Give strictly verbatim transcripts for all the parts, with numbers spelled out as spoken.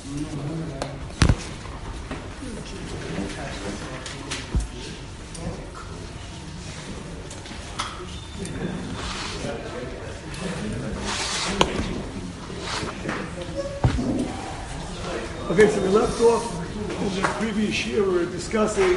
Okay, so we left off in the previous year. We were discussing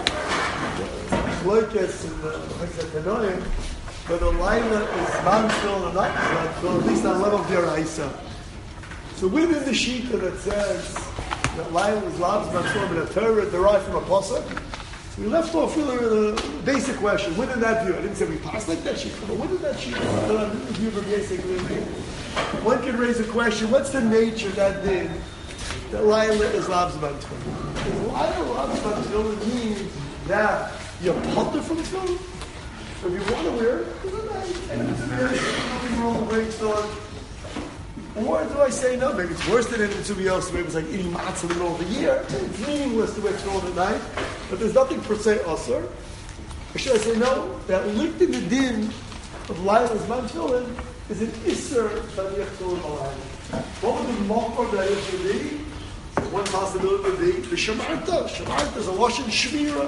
Loikes and Hexatanoim, but the Laila is non-fill and not non-fill, at least on level of their Isa. So within the Shita that says that Laila is Labs non-fill and a Torah derived from a Pasuk, so we left off really with a basic question. Within that view, I didn't say we passed like that Shita, but within that Shita, view of basically, one can raise a question: what's the nature of that din? That Laila is Labs non-fill. Is Laila Labs non-fill means that you're putter from tefillin? If you want to wear it, nothing wrong with wearing tefillin. Or do I say no? Maybe it's worse than anything else. Maybe it's like eating matzah in the middle of the year. It's meaningless to wear tefillin at night. But there's nothing per se asur. Or should I say no? That linked in the din of Laila's man tefillin is an isser that you have tefillin alayla. What would the makor that it should be? One possibility would be the shemarta. Shemarta is a lashon shmira.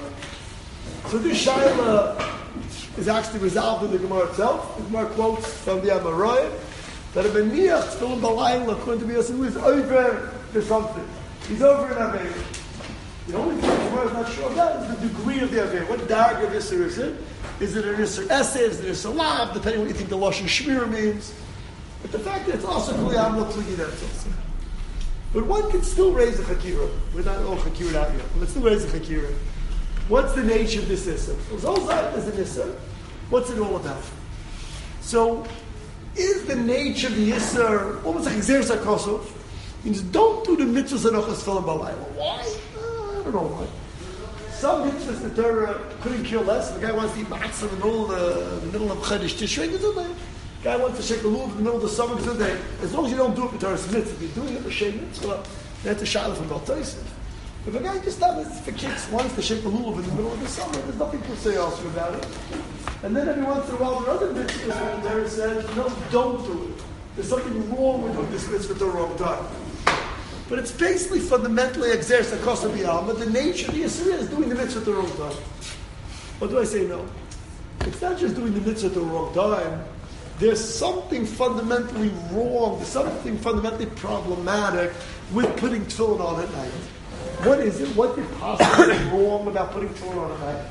So this shaila is actually resolved in the Gemara itself. The Gemara quotes from the Amarayim that a beniach tefillin b'layla, according to B'yosef, who is over to something. He's over an Aveir. The only thing the Gemara is not sure of that is the degree of the Aveir. What darg of Isser is it? Is it an Isser Eseh? Is it an Isser Lav? Depending on what you think the Lashon Shmira means. But the fact that it's also Kuliyam lo Kligi, that's also. But one can still raise a Chakira. We're not all Chakira out yet. But let's still raise a Chakira. What's the nature of this Isser? So Zolzat is an Isser. What's it all about? So, is the nature of the Isser almost like Xer Sakosov? Means don't do the mitzvahs and ochas tefillin b'layla. Why? Uh, I don't know why. Some mitzvahs the Torah couldn't care less. The guy wants to eat matzah in the middle of the middle of Chodesh Tishrei, it's a day. The guy wants to shake the lulav in the middle of the summer, it's a day. As long as you don't do it with Torah's mitzvah, if you're doing it with Shem mitzvah, that's a shaila from Baal Tosef. If a guy just does it for kicks, wants to shake the lulav in the middle of the summer, there's nothing to say else about it. And then every once in a while, there are other mitzvahs where the Torah says, no, don't do it. There's something wrong with doing this mitzvah at the wrong time. But it's basically fundamentally exer sakos b'yalma. The nature of the Yisrael is doing the mitzvah at the wrong time. Or do I say no? It's not just doing the mitzvah at the wrong time. There's something fundamentally wrong. There's something fundamentally problematic with putting tefillin on at night. What is it? What could possibly be wrong about putting tefillin on at night?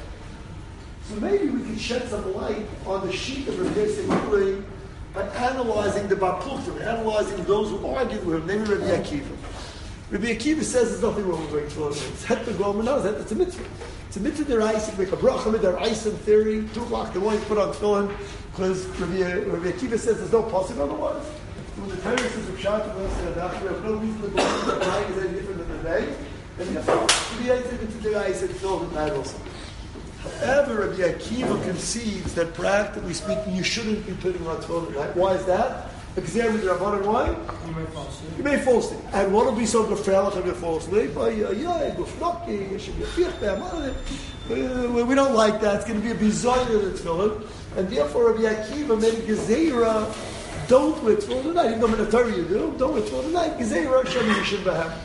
So maybe we can shed some light on the sheet of Rabbi Yosef by analyzing the Bapuktim, analyzing those who argued with him, namely Rabbi Akiva. Rabbi Akiva says there's nothing wrong with wearing tefillin. It's het begoma, no, it's a mitzvah. It's a mitzvah deraisa, make a bracha with deraisa in theory, two o'clock in the morning, put on tefillin, because Rabbi, Rabbi Akiva says there's no possible otherwise. When the Torah says of Shabbat, we have no reason to believe that the night is any different than the day, and therefore, Rabbi Akiva into deraisa and tefillin at night also. However, Rabbi Akiva concedes that practically speaking, you shouldn't be putting on tefillin at night. Why is that? Because there with the Rabbanan, why? You may fall asleep. You may fall asleep. And what will be so gefährlich if you fall asleep? Oh, yeah, yeah, gufnaki, it should be a fiach, we don't like that. It's going to be a bizarre tefillin. And therefore, Rabbi Akiva made a gezerah, don't wear tefillin at night. Even though in the Torah you do, don't wear tefillin at night. Gezerah, Shem Yishin B'hem.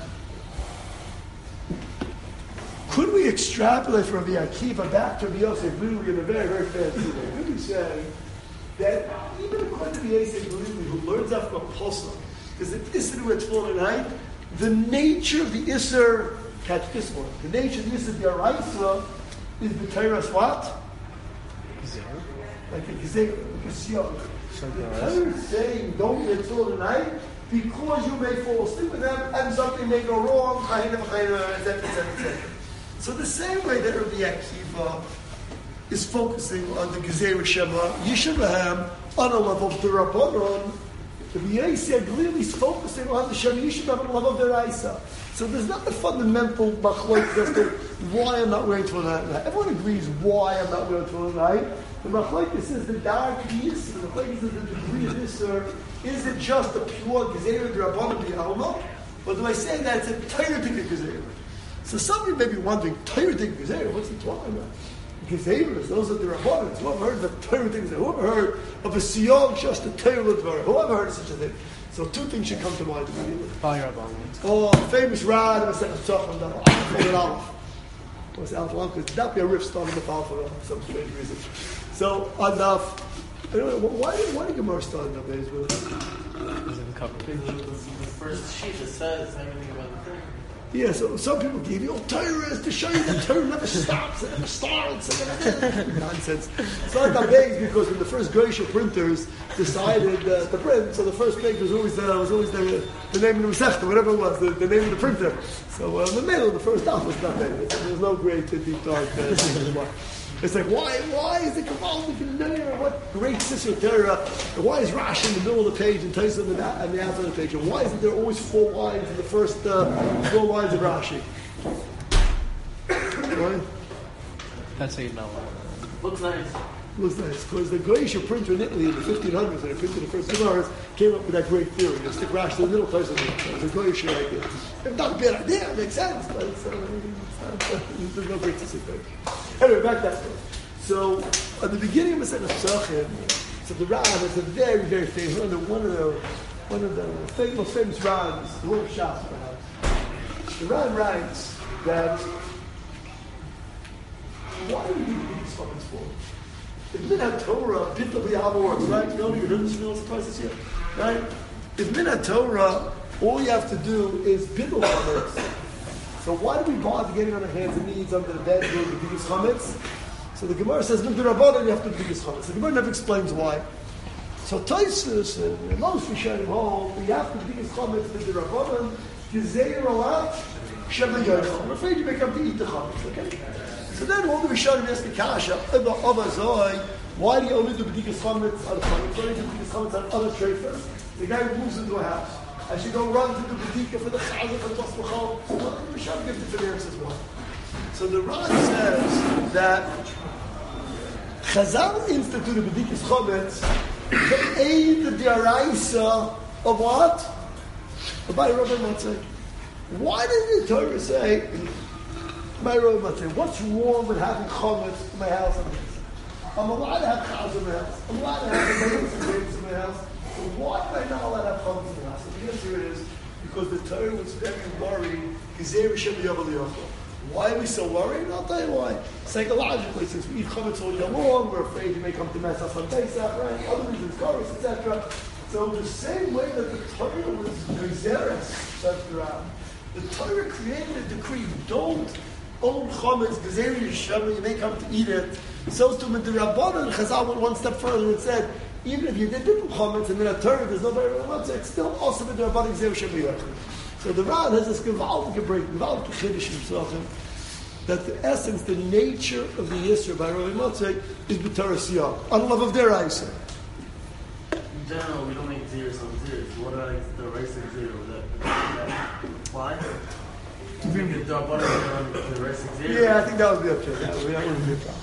Could we extrapolate from Rabbi Akiva back to Rabbi Yosef Lili in a very, very fancy way? Could we say that even according to Rabbi Yosef Lili, who learns that from a Pasuk, is it Isser who had fallen at night? The nature of the Isser, catch this one, the nature of the Isser, the Araisa, is the Torah's what? Like a Gezerah, like a Siyah. The Torah is saying, don't get fallen at night, because you may fall asleep with them, and something may go wrong, et cetera, et cetera. So the same way that Rabbi Akiva is focusing on the Gezerah Shema Yishavaham on a level of the Rabbanon, Rabbi Yosef clearly is focusing on the Shema Yishavaham on a level of the Raisa. So there's not the fundamental machlokes as to why I'm not wearing tefillin at night. Everyone agrees why I'm not wearing tefillin at night. The machlokes is the dark piece, the machlokes is the degree of this, or is it just a pure Gezerah Rabbanon B'Alma? Or do I say that it's a Torah thing of Gezerah? So some of you may be wondering, Torah thing Gezerah, what's he talking about? Gezerah, those are the Rabbanans. Who ever heard of a Torah thing? Who ever heard of a Siyog just a Torah Dvar? Who ever heard of such a thing? So two things should come to mind immediately. Oh, famous Rad of a second talk on that. Folded Aleph. What's Aleph Aleph? Because that be a riff starting with Aleph for some strange reason. So on Aleph, anyway, why did why did Gemara start on that base with? The first sheet that says everything about the thing. Yeah, so some people give you, oh, Torah is to show you that Torah never stops, it never starts. Nonsense. So like that page because when the first Geisha printers decided uh, to print, so the first page was always the, was always the, the name of the Masechta, whatever it was, the, the name of the printer. So uh, in the middle, the first daf was that page. There was no great uh, deep dark uh, thing. It's like, why why is the Kabbalah what great sister Torah? Why is Rashi in the middle of the page and Taisa on the, on the outside of the page? And why isn't there always four lines in the first uh, four lines of Rashi? Right? That's how you know. Looks nice. Looks nice. Because the Goyish printer in Italy in the fifteen hundreds, when they printed the first Gemaras, came up with that great theory. You stick Rashi in the middle, Taisa in the middle. It was a Goyish idea. It's not a bad idea, it makes sense, but it's, uh, it's not, uh, there's no great sister there. Anyway, back that way. So, at the beginning of Masechet Pesachim, so the Ran is a very, very famous, one of the, one of the, one of the famous, famous Rans, the whole Shas perhaps. The Ran writes that, why do we need these fucking for? If Minat Torah, Bittul B'Yahweh works, right? You know, you heard this from the twice here, right? If Minat Torah, all you have to do is Bittul Chametz. So why do we bother getting on our hands and knees under the bed doing the biggest chametz? So the Gemara says, "Look, the Rabbanan, you have to do the biggest chametz." The Gemara never explains why. So Taisus and most Rishonim hold we have to do the biggest chametz with the Rabbanan. Gezeir alat shema yochel. I'm afraid you make up to eat the chametz. Okay. So then all the Rishonim ask the kasha, "Avazoi, why do you only do the biggest chametz on chametz? Why do you do the biggest chametz on other treifas?" The guy who moves into a house. I should go run to the Bedika for the Chazak and Tosmachal. So what did Rishon give the answers why? So the Ran says that Chazal instituted Bedika's Chometz to aid the Diaraisa of what? By Rabbi Matzeh. Why did the Torah say, by Rabbi Matzeh, what's wrong with having Chometz in my house? I'm allowed to have Chaz in my house. I'm allowed to have the grapes in my house. So why am I not allowed to have Chometz in my house? The answer is because the Torah was very worried. Why are we so worried? I'll tell you why. Psychologically, since we eat Chometz all year long, we're afraid you may come to mess us on Pesach, right? Other reasons, chorus, et cetera. So the same way that the Torah was Gezeres, the Torah created a decree: don't own Chometz, Gezeres Yishem, you may come to eat it. So to the Rabbanan, Chazal went one step further and said, even if you did different Chometz and then a Torah, there's no very much, it's still also the Rabbanan Gezeres Yishem. So the Ran has this gewaltige break, gewaltige Chiddush in Pesachim, that the essence, the nature of the Yisra by Rabbi Matzeh is B'Torah Siyah, on love of their Isa. In general, we don't make zeros on zeros. What are like the racing zero? That, that apply? Do we get the butter on the racing zero? Yeah, I think that would be okay. That would, that would be a problem.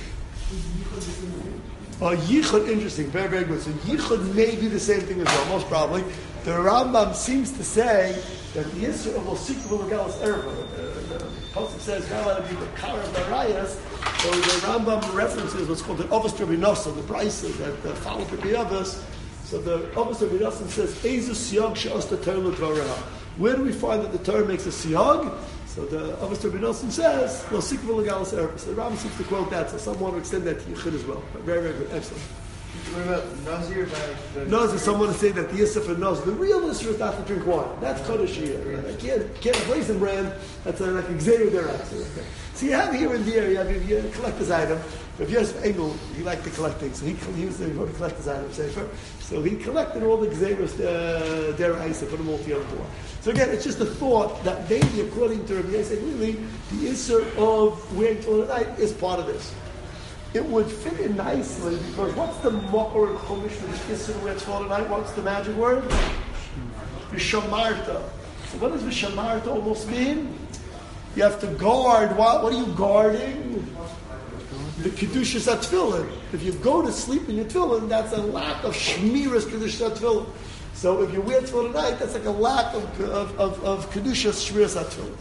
Oh, Yichud, interesting, very, very good. So Yichud may be the same thing as well, most probably. The Rambam seems to say that the Yisra of Osikva Regalis Erva, the Pasuk says, how about the Kara Barayas? So the Rambam references what's called the Avos Rabbi Nosson, the Brisa that uh, follow the Avos. So the Avos Rabbi Nosson says, Ezu Siyag She'os the Torah L'Dvarah. Where do we find that the Torah makes a Siyag? So the Avos Rabbi Nosson says, Osikva Regalis Erva. So the Rambam seems to quote that, so some want to extend that to Yichud as well. Very, very good, excellent. What about Nazir? Nazir, someone to say that the Yisra for Nazir, the real Yisra is not to drink wine. That's Kodesh here. I can't, can't have raisin bran. That's like a Xeru Derax. So you have here and there, you have you collect this item. If Yosef Engel, he liked to collect things, so he, he was he wrote a collector's item safer. So he collected all the Xerus uh, Derax and put them all together. So again, it's just a thought that maybe according to Rabbi Yosef, really, the Yisra of wearing tefillin at night is part of this. It would fit in nicely because what's the Mokor and Chumash for the Yisra where it's for tonight? What's the magic word? Vishamarta. So what does Vishamarta almost mean? You have to guard. What, what are you guarding? The Kedushas HaTefillin. If you go to sleep in your tefillin, that's a lack of Shmiras Kedushas HaTefillin. So if you wear tefillin tonight, that's like a lack of, of, of, of Kedushas Shmiras HaTefillin.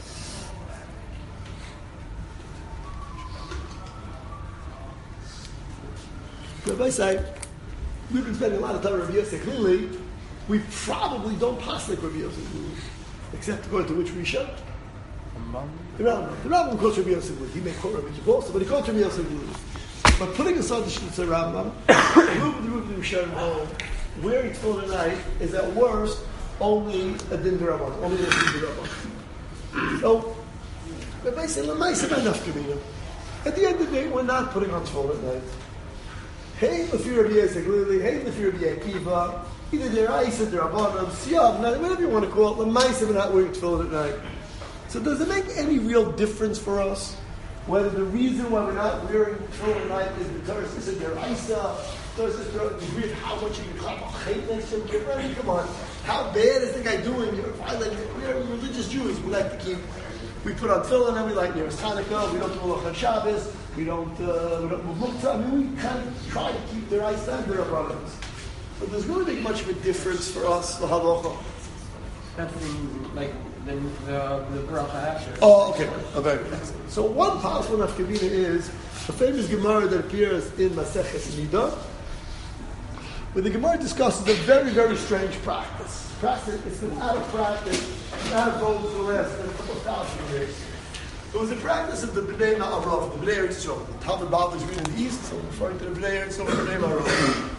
Rabbi say, we've been spending a lot of time with Yosef. Clearly, we probably don't pass like Rabbi Yosef Glili, except according to which Rishon? The Rambam. The Rambam quotes Rabbi Yosef Glili. He may quote Rabbi Yosef also, but he quotes Rabbi Yosef Glili. But putting aside the Shnitzer Rambam, the Rub the Rub the Rishon home, where it's full tonight is at worst only a din d'Rabban, only a din d'Rabban. So, the Maisa Lamaisa enough to me. At the end of the day, we're not putting on tefillin at night. Hey, Lefir Rabbi Yosef Glili, hey, Lefir Rabbi Akiva, either Deraisa, Derabanan, Siyam, whatever you want to call it, Lamaisa, we're not wearing tefillin at night. So does it make any real difference for us whether the reason why we're not wearing tefillin at night is because it's a Deraisa, because it's the degree of how much you can clap a chait next to him? I mean, come on. How bad is the guy doing? You're violent. We're religious Jews. We like to keep, we put on tefillin and we like near Hanukkah. We don't do Malach Shabbos. We don't, uh, we don't move muktzah. I mean, we kind of try to keep their eyes and their brothers. But does it really make much of a difference for us, the halacha? That's like the the the bracha after. Oh, okay. Okay. So one possible nafkamina is a famous Gemara that appears in Maseches Nida, where the Gemara discusses a very, very strange practice. Practice, it's been out of practice, out of vogue for the last a couple of thousand years. It was a practice of the Bnei Ma'arav, the Bnei Eretz Yisrael. The Talmud Bavli is reading in the east, so I'm referring to the Bnei Eretz Yisrael, the Bnei Ma'arav.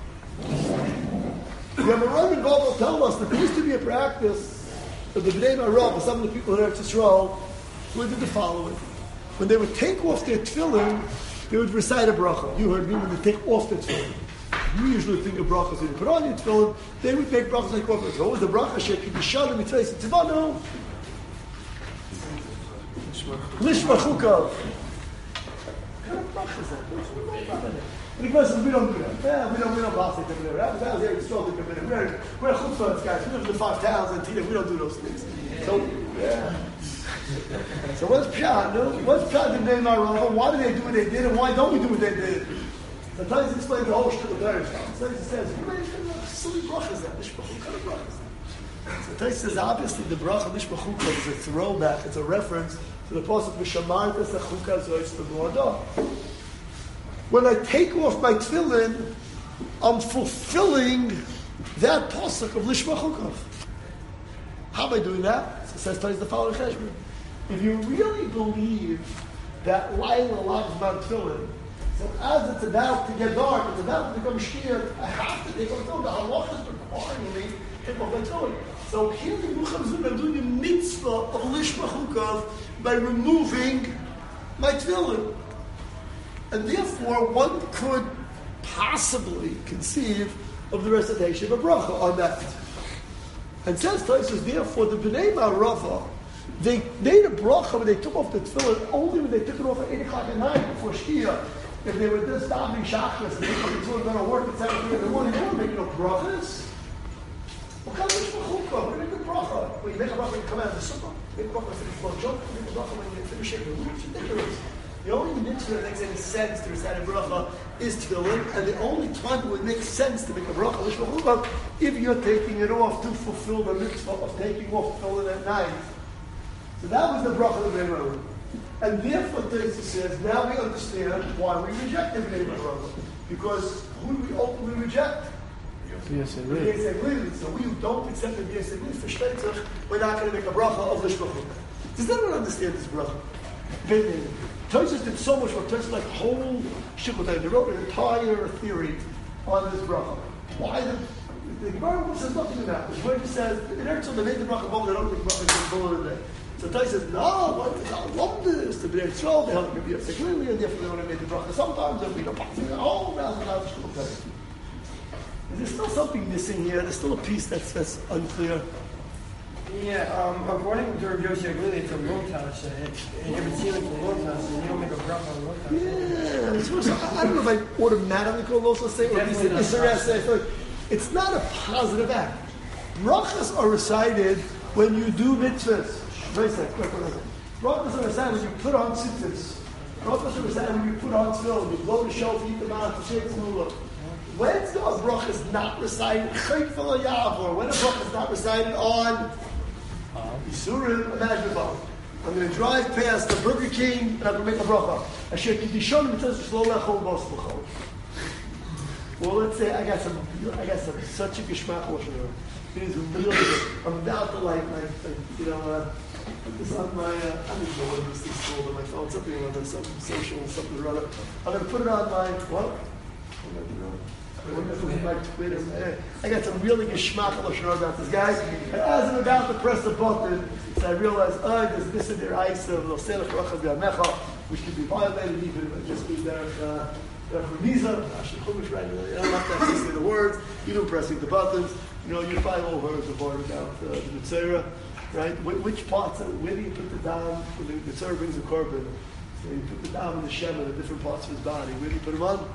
The Amoraim and Babel tell us that there used to be a practice of the Bnei Ma'arav, some of the people in Eretz Yisrael, who did the following. When they would take off their tefillin, they would recite a bracha. You heard me when they take off their tefillin. You usually think of brachas when you put on your tefillin, they would make brachas like off. So what was the bracha? Sheki b'shalom mitzvah tzivanu. Lishmachukav. What kind of bracha is that? And the question is, we don't do that. Yeah, we don't, we don't pass it to the That was here, it's still the committee. We're, we're chutzpahs, guys. We live in the five towns and we don't do those things. So, yeah. So what's Pshat? No? What's Pshat in Bnei Ma'arav? Why do they do what they did and why don't we do what they did? Sometimes he explains the whole shit of the Torah. Sometimes he says, what a silly bracha is that? Lishmachu, what kind of bracha is that? So Torah says, obviously, the bracha Lishmachu is a throwback, it's a reference to the pasuk V'shamarta sechuka zois v'godah. When I take off my tefillin, I'm fulfilling that pasuk of Lishmachukav. How am I doing that? So it says Torah the following cheshbon. If you really believe that Laila loves my tefillin, so as it's about to get dark, it's about to become shkir, I have to take off the tefillin. The halacha is requiring me to take off my tefillin. So here the Yucham I'm doing a mitzvah of Lishmachukav by removing my tefillin. And therefore, one could possibly conceive of the recitation of a bracha on that. And says Tosfos, therefore, the Bnei Ma'arava, they made a bracha when they took off the tefillin only when they took it off at eight o'clock at night before Shkia. If they were just davening shachris and they took the tefillin going to work at seven in the morning, they weren't making no brachas. What kind of mishmachukah? What make a bracha? When you make a bracha when you come out of the sukkah, make a bracha when you finish jump, make a bracha when you finish shaking. It's ridiculous. The only mitzvah that makes any sense to recite a bracha is tefillin, and the only time it would make sense to make a bracha lishmachukah if you're taking it off to fulfill the mitzvah of taking off tefillin at night. So that was the bracha of the Bnei Ma'arav. And therefore, Tosfos says, now we understand why we reject the Bnei Ma'arav. Because who do we openly reject? Yes, it The is. Bnei Segli. So we who don't accept the Bnei Segli for Shtetzach, we're not going to make a bracha of lishmachukah. Does anyone understand this bracha? Tosfos did so much work. Tosfos like whole shikul. They wrote an entire theory on this bracha. Why the the Gemara says nothing about this. Where it says in Eretz Yisrael they made the bracha bowl, they don't make bracha bowl in there. So Tosfos says no. What is I love this? The Bnei Yisrael they held Rabbi Yosef Glili, and therefore they want to make the bracha. Sometimes they'll be no passing the whole round and round shikul. There's still something missing here. There's still a piece that's that's unclear. Yeah, um, according to Rabbi Yosef Glili, it's a rotash. And if it's healing for rotash, and you don't make a bracha on rotash. Yeah, it's also, I don't know if I automatically call those say or at least in Israel say. I feel like it's not a positive act. Brachas are recited when you do mitzvahs. Very sad, quick, quick, quick. Brachas are recited when you put on tzitzis. Brachas are recited when you put on tefillin, you blow the shofar, you eat the mouth, you shake the mullah. When a bracha is not recited, when a bracha is not recited on Yisurim, imagine about it. I'm going to drive past the Burger King and I'm going to make a bracha. Well, let's say I got some, I got some such a geschmack lashon hara. It is really good. I'm about to like, like, like you know, uh, put this on my, uh, I don't even know what this is called on my phone, something on the, some social, something or other. I'm going to put it on my, what? I'm going to do it. My Twitter. I got some really geschmack lashon hara about this guy. And as I'm about to press the button, so I realize, oh, there's this in their eyes of the Selech Rachel B'Yamecha, which can be violated even if it just be there. Uh, I don't have to say the words, even pressing the buttons. You know, you probably all heard the part about uh, the Mitzvah, right? Wh- which parts, of, where do you put the dam when the Mitzvah brings a korban? So you put the dam and the shem in the different parts of his body. Where do you put him on?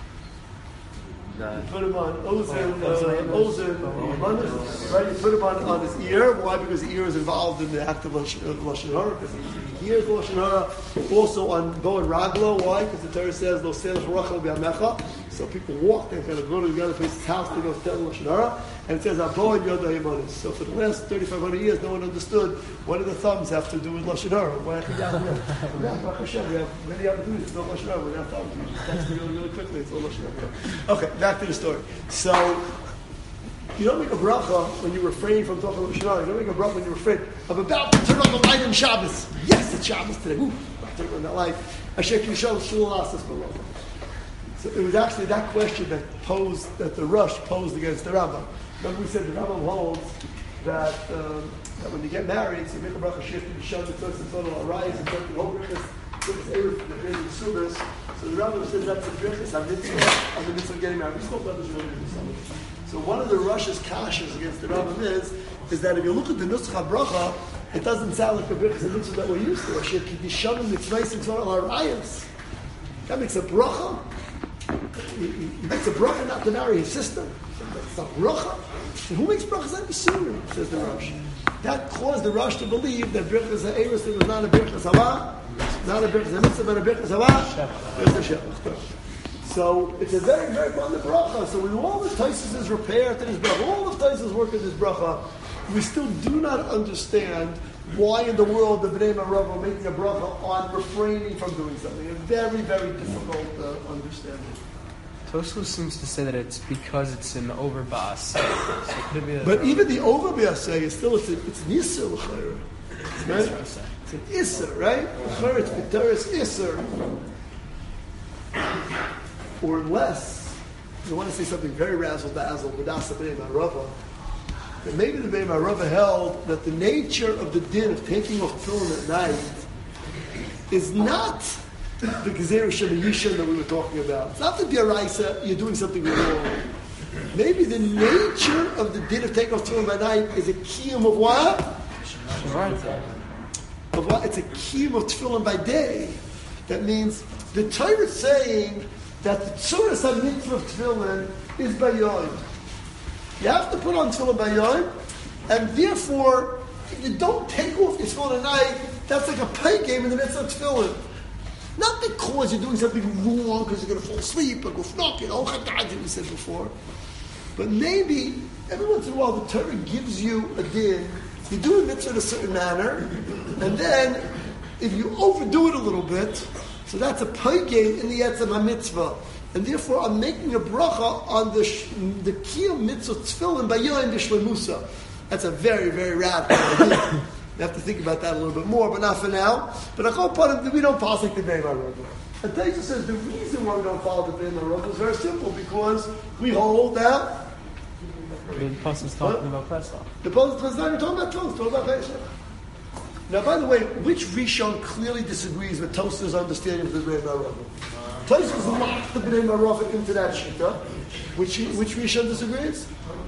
You put him on Ozen, uh, Ozen, right? You put him on, on his ear. Why? Because the ear is involved in the act of Lashon Hara. Because he hears Lashon Hara. Also on Bo and Raglo. Why? Because the Torah says, Lo Selech Rachel B'Yamecha. So people walk, they kind of go to the other person's house to go tell Lashon Hara. And it says, Abo and Yoda Himonis. So for the last thirty-five hundred years, no one understood what do the thumbs have to do with Lashon Hara. Why? We have many opportunities to know Lashon Hara without thumbs. We just text really, really quickly. It's all Lashon Hara. Okay, back to the story. So, you don't make a bracha when you refrain from talking Lashon Hara. You don't make a bracha when you refrain. I'm about to turn on the light on Shabbos. Yes, it's Shabbos today. Ooh, I'm turning on that light. Asher Kishal Shul Asas Below. So it was actually that question that posed, that the Rush posed against the Rambam. Remember we said the Rambam holds that, um, that when you get married, so you make a bracha shift to the Shem, the first and total arise, and take the whole brichas, put this Erev in the grave of the Subas. So the Rambam says that's a brichas, I'm mitzvah, I'm the mitzvah of getting married. We spoke about this earlier this summer. So one of the Rush's kashas against the Rambam is, is that if you look at the Nusach HaBracha, it doesn't sound like the brichas and mitzvah that we're used to. Asher Kiddishanim Mitzvahs and Torah Arayos. That makes a bracha. He, he makes a bracha not to marry his sister. It's not bracha. And who makes brachas any sooner? Says the Rosh. That caused the Rosh to believe that brachas ha'eris was not a brachas hava, not a brachas hamitzvah, but a brachas hava. It's a shepach. So it's a very, very abundant bracha. So when all the Taisus is repaired to this bracha, all the Taisus work in this bracha, we still do not understand why in the world the Bnei Marav are making a bracha on refraining from doing something. A very, very difficult uh, understanding. Tosfos seems to say that it's because it's an overbas. So it could be but even the overbas is still it's a, it's an isser l'chayra, right? It's an isser, right? L'chayra it's b'teres isser, or unless you want to say something very razzle dazzle, b'das Bnei Marav. That maybe the Bnei Marav held that the nature of the din of taking off tefillin at night is not the Gezer Shem Yishan that we were talking about. It's not the Diraisa, you're doing something wrong. Maybe the nature of the din of taking off tefillin by night is a kiyum of what? Of what? It's a kiyum of tefillin by day. That means the Torah is saying that the tzuras ha-mitzvah of tefillin is by yom. You have to put on tefillin by yom, and therefore, if you don't take off your tefillin at night, that's like a pay game in the midst of tefillin. Not because you're doing something wrong, because you're going to fall asleep, or go fnock, you know, as we said before. But maybe, every once in a while, the Torah gives you a din, you do a mitzvah in a certain manner, and then, if you overdo it a little bit, so that's a pay game in the Yetzim HaMitzvah. And therefore, I'm making a bracha on the the kiyum mitzvah tefillin by Yom B'Shlemusa. That's a very, very radical idea. You have to think about that a little bit more, but not for now. But I call part of we don't pass like the Bnei Marav. And Taisa says the reason why we don't follow the Bnei Marav is very simple, because we hold that. The Pasuk is talking about Pesach. The Pasuk is not even talking about Tosfos, talking about Pesach. Now, by the way, which Rishon clearly disagrees with Tosfos' understanding of the Bnei Marav? Tosfos locked the Bnei Marav into that shita. Which which Rishon disagrees?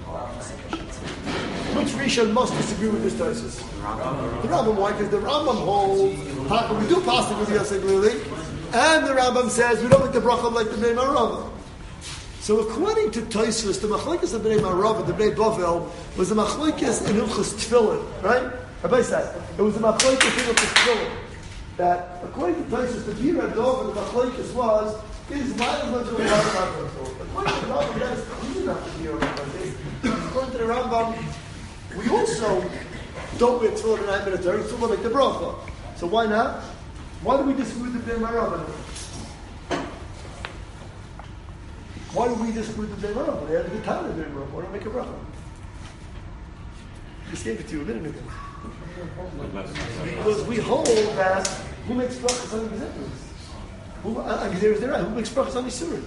Which Rishon must disagree with this Tosfos? The Rambam. Why? Because the Rambam holds, how can we do pasuk with Yosef clearly? And the Rambam says we don't make the bracha like the Bnei Marav. So according to Tosfos, the machlokes of the Bnei Marav and the Bnei Bavel was the machlokes in Hilchos Tefillin, right? Rabbi said it was the machlokes in Hilchos Tefillin. That according to Tosfos, the Bira Dov and the machlokes was is why is not doing Rambam. According to the Rambam, that is clear not to be a Rambam. According to the Rambam, we also don't wear tefillin at night military, tefillin like the bracha. So why not? Why do we disagree with the Bnei Marav? Why do we disagree with the Bnei Rava? They had a good time with the Bnei Rava. Why don't we make a bracha? I just gave it to you a minute ago. Because we hold that who makes brachas on the Gezeres? Who, uh, Gezeres, they're right. Who makes brachas on the Surah?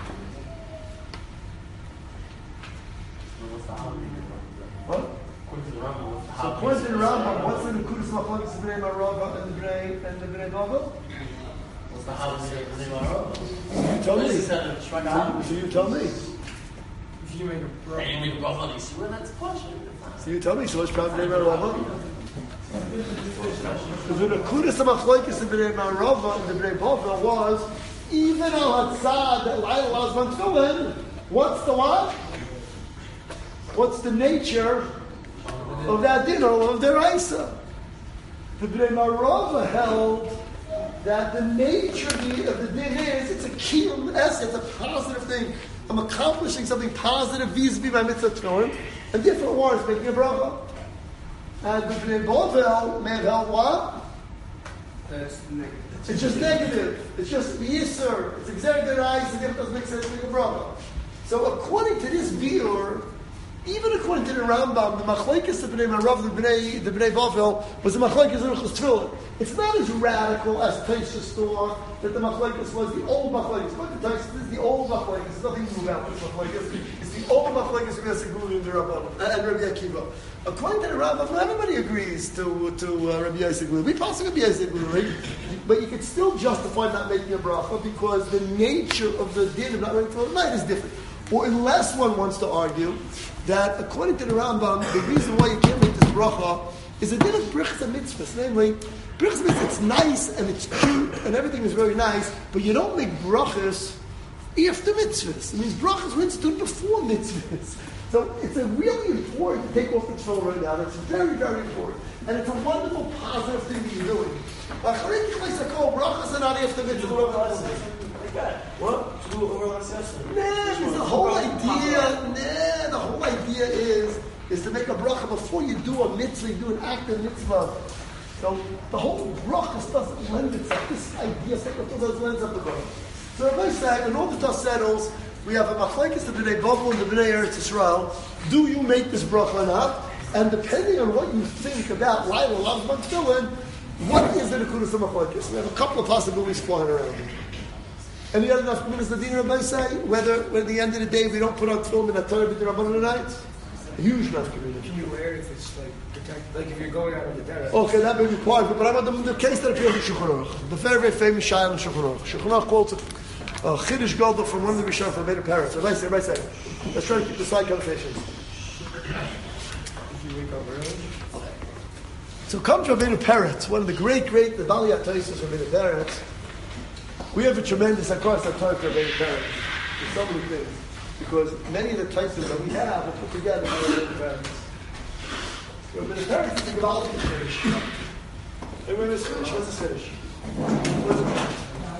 What? So according to the Rambam, what's the Nekudas Machlokes the Bnei Marava and the Bnei and the Bnei Bava? What's the house of the Marava? You tell me. So you tell me. If you make a bracha. And you make a bracha on the Yisura, that's pushing. So you tell me. So what's problem Bnei Marava? Because the Nekudas Machlokes the Bnei Marava and the Bnei Bava was even al Hatzad that Laila allows one to go in. What's the what? What's the nature of that dinner of the Raisa? The Bnei Marava held that the nature of the din is it's a kiyum es, it's a positive thing. I'm accomplishing something positive vis-a-vis my mitzvah tefillin, and different words making a bracha. And the Bnei Bavel may have held what? That's negative. It's just negative. It's just yisur. It's exactly right. It doesn't make sense to make a bracha. So according to this view, even according to the Rambam, the machlekes of Bnei Marav, the Bnei, the Bnei Bavel, was the machlekes of Hilchos Tefillin. It's not as radical as Taisha thought that the machlekes was the old machlekes. But the Taisha is the old machlekes. There's nothing new about this machlekes. It's the old machlekes of Yosef Guli and the Rambam and Rabbi Akiva. According to the Rambam, not everybody agrees to to uh, Rabbi Yosef Guli. We pass Rabbi Yosef Guli, but you could still justify not making a bracha because the nature of the din of not making a night is different. Or unless one wants to argue that according to the Rambam, the reason why you can't make this bracha is a din of brichas mitzvahs. Namely, brichas mitzvahs, it's nice and it's cute and everything is very nice, but you don't make brachas after mitzvahs. It means brachas were instituted before mitzvahs. So it's a really important to take off the tefillin right now. That's very, very important. And it's a wonderful, positive thing that you're doing. Brachas are not after mitzvahs. What? To do over last yesterday. Nah, because the whole idea, nah, the whole idea is is to make a bracha before you do a mitzvah, you do an act of mitzvah. So the whole bracha doesn't lend itself. This idea doesn't lend itself to bracha. So Rabbi said, in order to settles, we have a machlekes, the Bnei Bavel and the Bnei Eretz Yisrael. Do you make this bracha or not? And depending on what you think about Laila Lavman Tefillin, what is the nekudas of machlekes? We have a couple of possibilities flying around. And the other enough minutes the Dina Rabbi say whether, whether at the end of the day we don't put on tefillin in a Torah b'di Rabbanan night. A huge enough community. Can you wear it if it's like protected? Like if you're going out with the terrace? Okay, that may be part of it, but I want the, the case that appears in Shulchan Aruch, the very, very famous Shayla in Shulchan Aruch. Shulchan Aruch quotes a uh, Chiddush Gadol from one of the Rishonim from Beit Parents. Rabbi say, Rabbi say, let's try to keep the side conversations. If you wake up early? So come from Beit Parents, one of the great, great, the Baliyat Taisus from Beit Parents. We have a tremendous across our Torah for Beit Parents. There's so many things. Because many of the Taisus that we have are put together by Beit Parents. So Beit Parents is a Gavaldic finish. And when it's finished, what's the finish? What's it finish?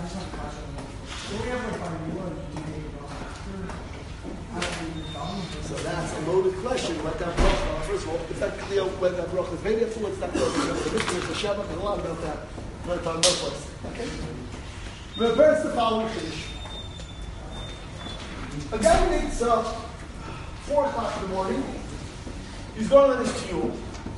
So that's a loaded question. What that bracha? First of all, it's not clear whether that bracha is made for. It's not clear. It's a Shabbat. There's a lot about that. Another time, no place. Okay. Reverse the following finish. A guy wakes up four o'clock in the morning. He's going on his tiyul.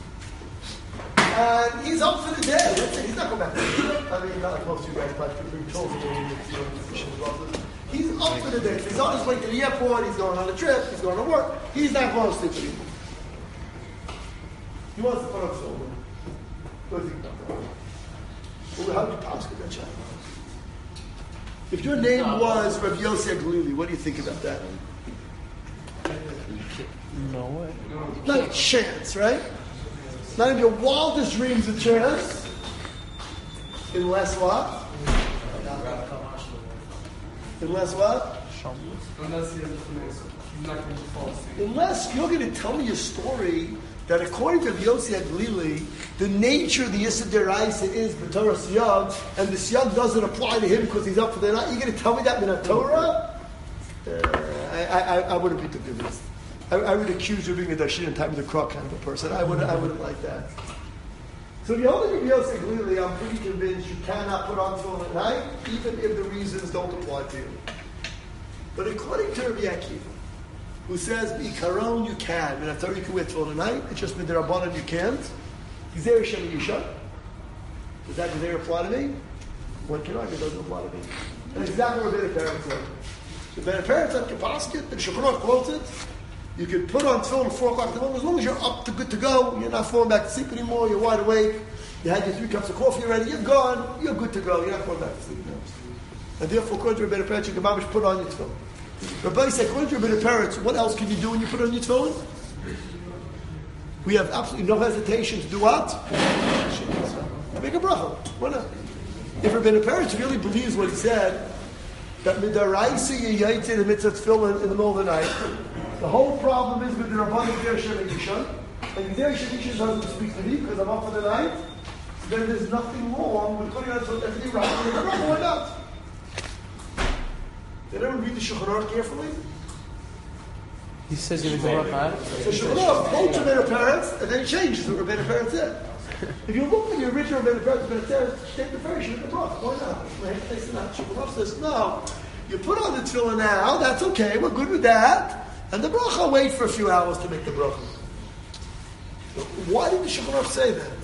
And he's up for the day. That's it. He's not going back to the I mean, not like most of you guys, but being told to do He's up for the day. He's on his way to the airport. He's going on a trip. He's going to work. He's not going to sleep anymore. He wants to put up silver. What does he do? Well, how do you pass that child? If your name was Rav Yosef Glili, what do you think about that? No way. Not a chance, right? Not in your wildest dreams a chance. Unless what? Unless what? Unless he has a finesse. He's not going to fall asleep. Unless you're going to tell me a story that according to Yosef Glili, the nature of the Yisud Deraisa is B'Torah Siyag, and the Siyag doesn't apply to him because he's up for the night. You're going to tell me that in a Torah? Uh, I, I, I wouldn't be too good. I, I would accuse you of being a Dashin and time of the crock kind of a person. I wouldn't, I wouldn't like that. So if you only give Yosef Glili, I'm pretty convinced you cannot put on tefillin at night, even if the reasons don't apply to you. But according to Rabbi Akiva, who says, Ikaron, you can. And after you can wear tefillin tonight, it's just midrabanan you can't. Gzeir Shem Yisha. Does that gzeir apply to me? One can argue it doesn't apply to me. And exactly what Rebbeinu Peretz said. So Rebbeinu Peretz said, Kapasket, and Shulchan Aruch quotes it. You can put on tefillin at four o'clock in the morning as long as you're up to good to go. You're not falling back to sleep anymore. You're wide awake. You had your three cups of coffee already. You're gone. You're good to go. You're not falling back to sleep now. And therefore, according to Rebbeinu Peretz, you can mamish put on your tefillin. Rabbi said, according to Rebbeinu Peretz, what else can you do when you put on your tefillin? We have absolutely no hesitation to do what? Make a bracha. Why not? If Rebbeinu Peretz really believes what he said, that midaraisa yayitzeh the mitzvah tefillin in the middle of the night, the whole problem is with the Rabbanim Gzeir Shem Yisha, and Gzeir Shem Yisha doesn't speak to me because I'm up for the night, then there's nothing wrong with putting on everything right. Why not? Did everyone read the Shulchan Aruch carefully? He says you make the bracha. So Shulchan Aruch quotes Rebbeinu Peretz, and then he changes what Rebbeinu Peretz said. If you look at the original Rebbeinu Peretz, Rebbeinu Peretz, take the first, you make the bracha. Why not? Shulchan Aruch says, no, you put on the tefillin now, that's okay, we're good with that, and the bracha, wait for a few hours to make the bracha. Why did the Shulchan Aruch say that?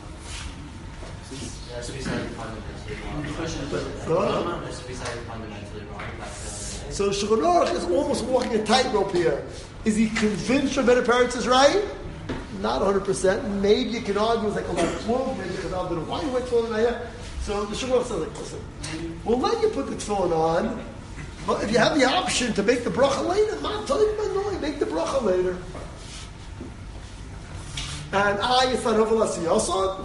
So Shulchan Aruch is almost walking a tightrope here. Is he convinced Rebbeinu Peretz is right? Not one hundred percent. Maybe you can argue it's like a lot of twelve, maybe because I'll do why you wait tefillin now. So the Shulchan Aruch says, like, listen, we'll let you put the tefillin on, but if you have the option to make the bracha later, man, tell you make the bracha later. And I, it's not over Lasiyosod.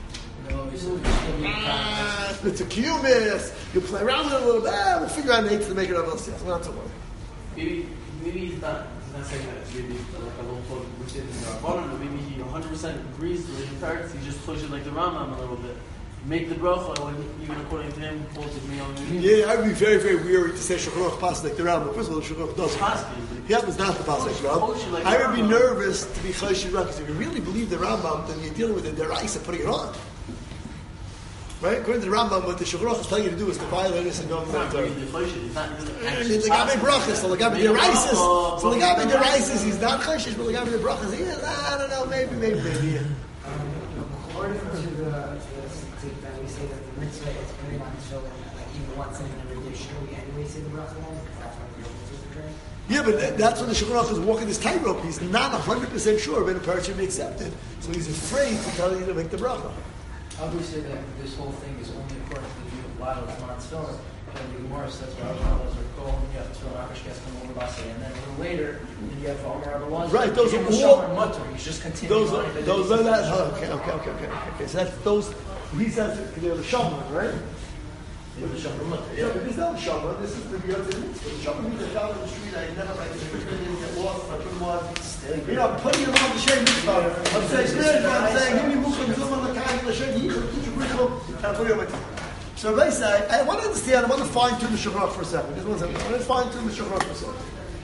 Ah, it's a cumis. You play around with it a little bit. Ah, we'll figure out an eight to make it over Lasiyosod. Not to worry. Maybe, maybe he's not, he's not saying that maybe like a little plug within the Rabbanon, but maybe he one hundred percent agrees with the parents. He just pushes like the Rambam a little bit. Make the bracha, when even according to him, quoted me on the Yeah, I'd be very, very weary to say Shulchan Aruch passes like the Rambam. First of all, the Shulchan Aruch doesn't. He happens not to pass like the Rambam. I would be nervous to be Chayshid Rambam, because if you really believe the Rambam, then you're dealing with the deraisa putting it on. Right? According to the Rambam, what the Shulchan Aruch is telling you to do is to violate this and go to the Torah. And the Gabi brachas, so the Gabi deraisis, so the Gabi deraisis, he's not Chayshid, but the Gabi brachas, he is, I don't know, maybe, maybe, maybe. Yeah. According to the, to the that we say that the mitzvah is putting on the shoulder, like even once in every day, should we anyway say the bracha then? That's why the mitzvah is Yeah, but that, that's when the Shulchan Aruch is walking this tightrope. He's not one hundred percent sure when a person will be accepted. So he's afraid to tell you to make the bracha. Obviously, that this whole thing is only according to the view of Lyle, it's not tefillin. And the Gemara says, well, those are called, you have tefillin, Abishkas, and Basi. And then a little later, you have Omer Abelaz. Right, those are all. Mutter. He's just continuing Those on. are, those are that. Oh, okay, okay, okay, okay, okay. So that's those. He says it, they're the shaman, right? Yeah, the Shulchan Aruch, Yeah, yeah. but this is not the shaman. This is the Biyot Mitzvah. The shaman means I found in the street. I never like to get lost. I put them on. You know, I'm putting them on the Shem Mitzvah. I'm saying, I'm saying, give me Mukham Zuma Lakai Lashem. He should put your Brichel and I put it on my team. So Rabbi say, I want to understand. I want to fine tune the Shulchan Aruch for a second. Just one second. I want to fine tune the Shulchan Aruch for a second.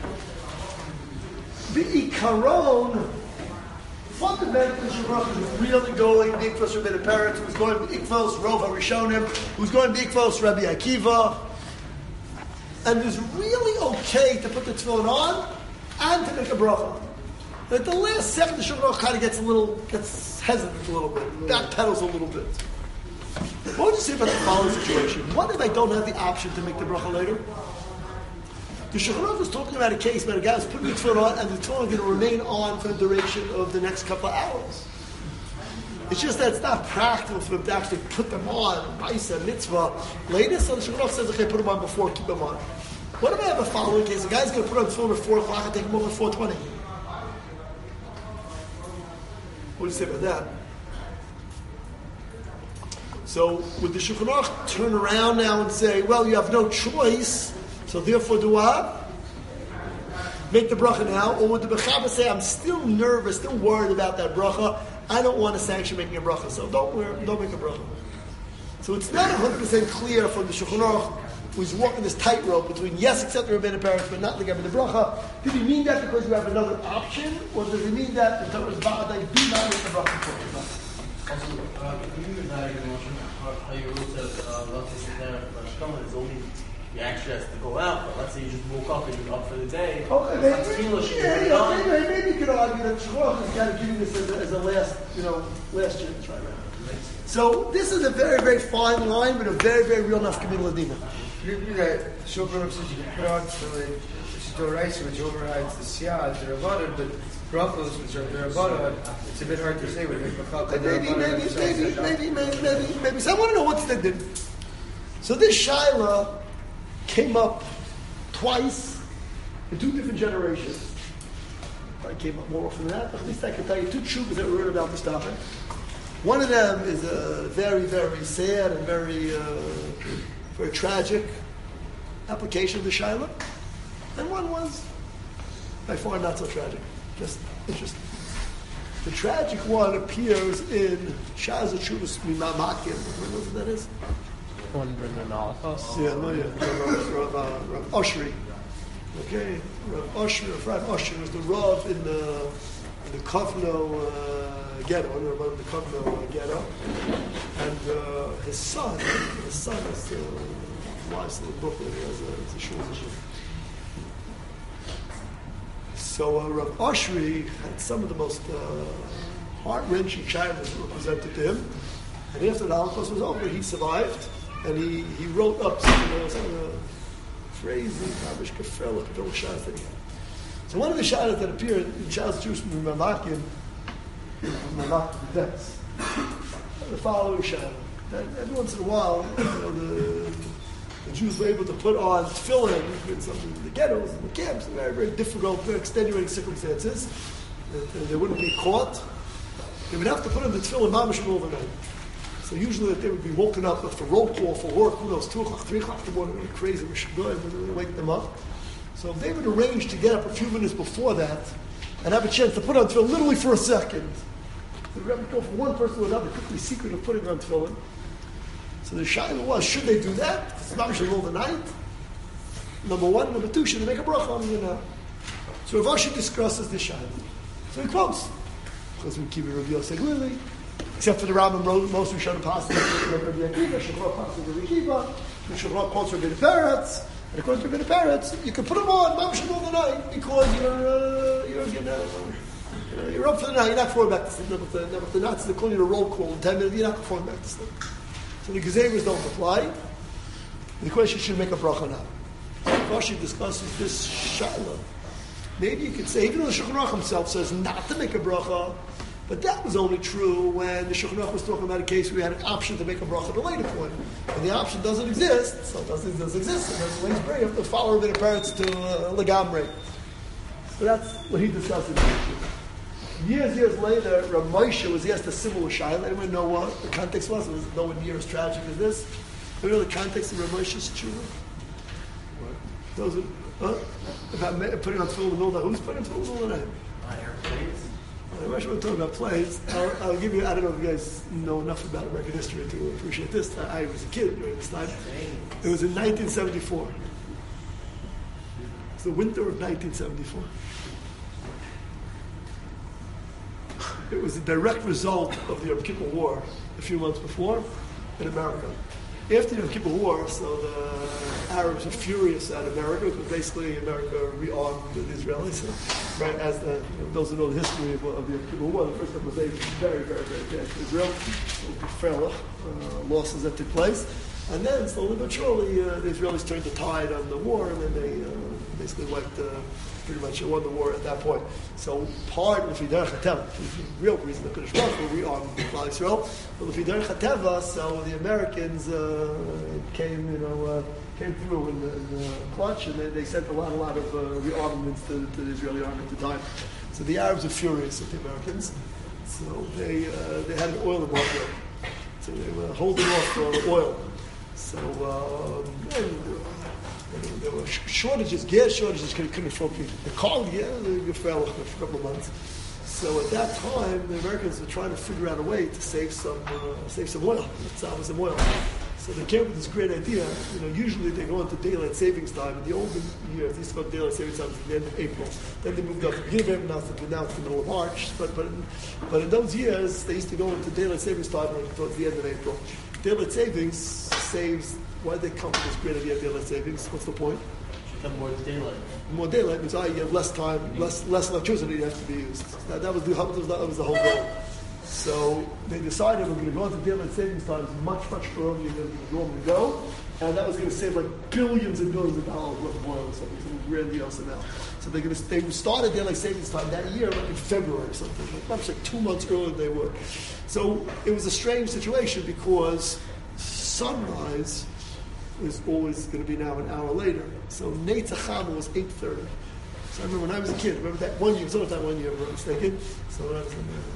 The Ikaron. Fundamentally, Shulchan Aruch is really going to Ikvos Rebbeinu Peretz, who's going to Ikvos Rov HaRishonim, who's going to Ikvos Rabbi Akiva, and is really okay to put the tefillin on and to make a bracha. At the last second, the Shulchan Aruch kind of gets a little, gets hesitant a little bit, backpedals a little bit. What would you say about the following situation? What if I don't have the option to make the bracha later? The Shulchan Aruch is talking about a case where a guy is putting the tefillin on and the tefillin is going to remain on for the duration of the next couple of hours. It's just that it's not practical for him to actually put them on, Maisa, Mitzvah, later. So the Shulchan Aruch says, okay, put them on before, keep them on. What if I have a following case? A guy's going to put on tefillin at four o'clock and take them over at four twenty. What do you say about that? So would the Shulchan Aruch turn around now and say, well, you have no choice, so therefore do what? Make the bracha now. Or would the Bechaba say, I'm still nervous, still worried about that bracha. I don't want to sanction making a bracha, so don't wear, don't make a bracha. So it's not one hundred percent clear from the Shulchan Aruch, who's walking this tightrope between yes, accept the Rebbeinu Peretz, but not the Rebbeinu bracha. Did he mean that because you have another option, or does he mean that the Torah is ba'adai, do not make the bracha? Also, uh, even if that even how you wrote that, uh, Latis there, Shulchan is only you actually have to go out, but let's say you just woke up and you're up for the day. Okay, that's maybe, tefillah should yeah, be yeah, on. maybe, maybe you could argue that Shkoch is kind of giving this as a, as a last, you know, last chance right now. So this is a very, very fine line, but a very, very real nafkamin ladina. You agree that Shulchan says you can put on tefillin, which is Doraisa, which overrides the Siyah, the Rabbanan, but brachos, which are the Rabbanan, it's a bit hard to say when you make Maybe, maybe, maybe, maybe, maybe, maybe, maybe, maybe. So I want to know what's the din. So this shaila came up twice in two different generations. I came up more often than that, but at least I can tell you two shuvas that were written about this topic. One of them is a very, very sad and very, uh, very tragic application of the shaila, and one was by far not so tragic, just interesting. The tragic one appears in Shaz Chuvas Mimamakim. What was that is? One written in Holocaust. Yeah, no, yeah. Rav, Rav, Rav Oshri. Okay, Rav Oshri, Rav Oshri was the Rav in the in the Kovno uh, ghetto, one of the Kovno uh, ghetto, and uh, his son, his son is uh, wives in Brooklyn as a, as a shul. So uh, Rav Oshri had some of the most uh, heart-wrenching childhood represented to him, and after the Holocaust was over, he survived. And he, he wrote up some, you know, some uh, crazy Kavish Kafel, Kafel Shas that he had. So one of the shadows that appeared in Shas Jews from Mamakim, Mamakim, that's the following shadow. That every once in a while, you know, the, the Jews were able to put on tefillin in some of the ghettos and the camps, in very, very difficult, very extenuating circumstances. That they wouldn't be caught. They would have to put on the tefillin mamash in the middle of the night. So usually they would be woken up with the roll call for work, who knows, two o'clock, three o'clock in the morning, really crazy, we should go and we would wake them up. So if they would arrange to get up a few minutes before that and have a chance to put on tefillin literally for a second, they would have to go from one person to another, quickly secret of putting on tefillin. So the shaila was, should they do that? It's not in the middle of the night. Number one. Number two, should they make a bracha on you know? So Rav Ashi discusses the shaila. So he quotes, because we keep it Rabbi Yosef Glili, except for the Rambam, most we showed the passage of Rabbi Akiva, Shulchan passage of Rabbi Akiva, the Shulchan quotes Rabbi Peretz, and according to Rabbi Peretz, you can put them on Mamash in the middle of the night because you're, uh, you're, you know, you know, you're up for the night. You're not falling back to sleep. Never, the, never, the Nazis are calling you a roll call in ten minutes. You're not falling back to sleep. So the Gezeras don't apply. The question should make a bracha now. Rashi discusses this shaila. Maybe you could say, even though the Shulchan Aruch himself says not to make a bracha, but that was only true when the Shulchan Aruch was talking about a case where we had an option to make a bracha at a later point. When the option doesn't exist, so it doesn't, doesn't exist, so that's when you have to follow the parents to uh, Legamre. So that's what he discussed in the issue. Years, years later, Rav Moshe was asked a similar shaila. Anyone know what the context was? It was nowhere near as tragic as this. Do you know the context of Rav Moshe's tshuva? Those are, huh? About putting on tefillin in the middle of the night. Who's putting on tefillin in the middle of the night? On airplanes. I'm actually talking about planes. I'll, I'll give you, I don't know if you guys know enough about American history to appreciate this. I, I was a kid during this time. It was in nineteen seventy-four. It's the winter of nineteen seventy-four. It was a direct result of the Yom Kippur War a few months before in America. After the Yom Kippur War, so the Arabs were furious at America because basically America rearmed the Israelis. Right, as the, you know, those who know the history of, of the Yom Kippur War, the first time was a very, very, very bad for Israel. Fair uh, losses that took place. And then, slowly but surely, uh, the Israelis turned the tide on the war, and then they uh, basically wiped, uh, pretty much won the war at that point. So part of the Fiderech HaTeva, the real reason the Kodesh Baruch Hu rearmed Klal Yisrael, but the Fiderech HaTeva, so the Americans uh, came, you know, uh, came through in the, in the clutch, and they, they sent a lot, a lot of uh, rearmaments to, to the Israeli army at the time. So the Arabs were furious at the Americans. So they uh, they had an oil embargo. So they were holding off uh, oil. So um, and there were shortages, gas shortages, couldn't, couldn't afford people. The coal, yeah, they fell for a couple of months. So at that time, the Americans were trying to figure out a way to save some uh, save some oil, salvage some oil. So they came up with this great idea. You know, usually they go into daylight savings time. In the olden years, they used to go to daylight savings time at the end of April. Then they moved up to the beginning of April, now it's, now it's the middle of March. But but in, but in those years, they used to go into daylight savings time like towards the end of April. Daylight savings saves. Why did they come with this great idea of daylight savings? What's the point? Become more daylight. More daylight means oh, you have less time, less less electricity has to be used. That, that was the that was the, that was the whole goal. So they decided we're going to go into daylight savings times much, much earlier than we normally go, and that was going to save like billions and billions of dollars worth of oil or something, something grandiose amount. So they're going to they started daylight savings time that year, like in February or something, like much like two months earlier than they were. So it was a strange situation because sunrise was always going to be now an hour later. So Netzachama was eight thirty. So I remember when I was a kid. Remember that one year? It was only that one year, if I'm not mistaken. So when I was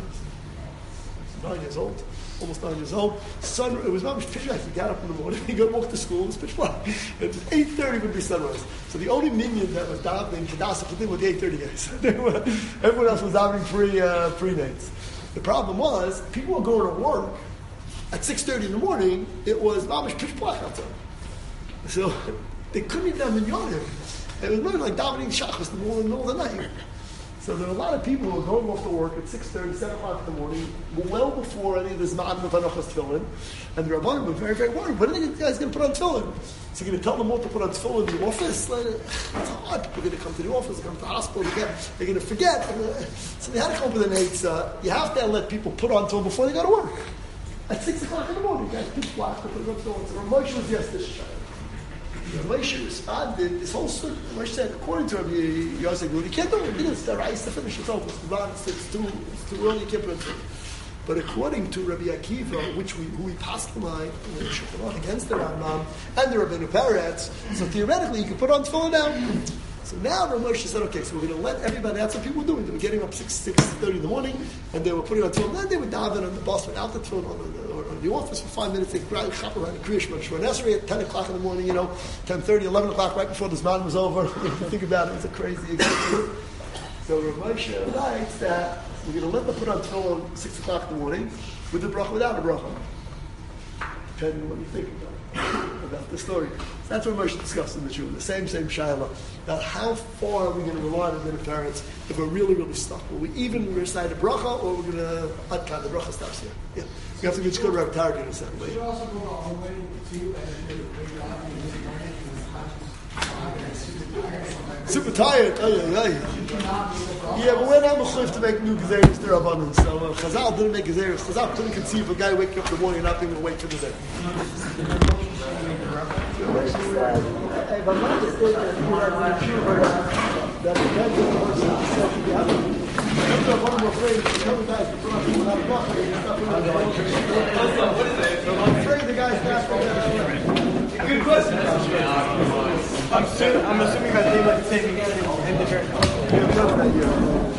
nine years old, almost nine years old. Sun, it was not pitch black. You got up in the morning, you go walk to school, it was pitch black. It was eight thirty would be sunrise. So the only minion that was davening Kedas Chadim were the eight thirty guys. Were, everyone else was davening pre uh, pre nates. The problem was people were going to work at six thirty in the morning. It was mamish pitch black outside, so they couldn't even have minyanim. It was really like davening shachas in the middle of the night. So there were a lot of people who were going off to work at six thirty, seven o'clock in the morning, well before any of this Zman of Hanochas Tefillin. And the Rabbanim were very, very worried. When are you guys going to put on Tefillin? So you're going to tell them all to put on Tefillin in the office? It's hard. People are going to come to the office, come to the hospital, they're going to forget. So they had to come up with an eitzah. You have to let people put on Tefillin before they go to work. At six o'clock in the morning, guys, pitch black, to put on Tefillin. So Moshe was yesterday. Moshe responded, this whole story, Moshe said, according to Rabbi Yosef, you can't do it. It's the rice to finish. It's over. It's, it's, it's, too, it's too early. You can't put it through. But according to Rabbi Akiva, which we, who we passed the line against the Rambam and the Rabbeinu Peretz, so theoretically you could put on tefillin now. So now Rav Moshe said, okay, so we're going to let everybody, that's what people were doing. They were getting up six, six thirty in the morning, and they were putting on tefillin. Then they would daven on the bus without the tefillin, on the, or on the office for five minutes. They would chop around the Kriyash Shemona Esrei at ten o'clock in the morning, you know, ten thirty, eleven o'clock, right before the Zman was over. If you think about it, it's a crazy experience. So Rav Moshe writes that we're going to let them put on tefillin six o'clock in the morning, with the bracha, without a bracha. Depending on what you think about, about the story. So that's what Moshe discussed in the Shul. The same, same shaila. About how far are we going to rely on the parents if we're really, really stuck? Will we even recite a bracha, or we're going to uncut the bracha stops here? Yeah. We have to just go to Rabbi Tarek in a second. Should also go all the way to super tired. Oh, yeah, yeah. Yeah, but we're not mechuyev to make new gezeres to Rabbanan. So uh, Chazal didn't make gezeres. Chazal couldn't conceive of a guy waking up in the morning and not being able to wait for the day. If I'm not mistaken, you are going to choose that depends on the person who said to be happy. That's what I'm afraid to tell the guys to put up without a bracha and stuff in the So I'm afraid the guy's not going to. Good question. I'm, I'm assuming that they like saving in the church.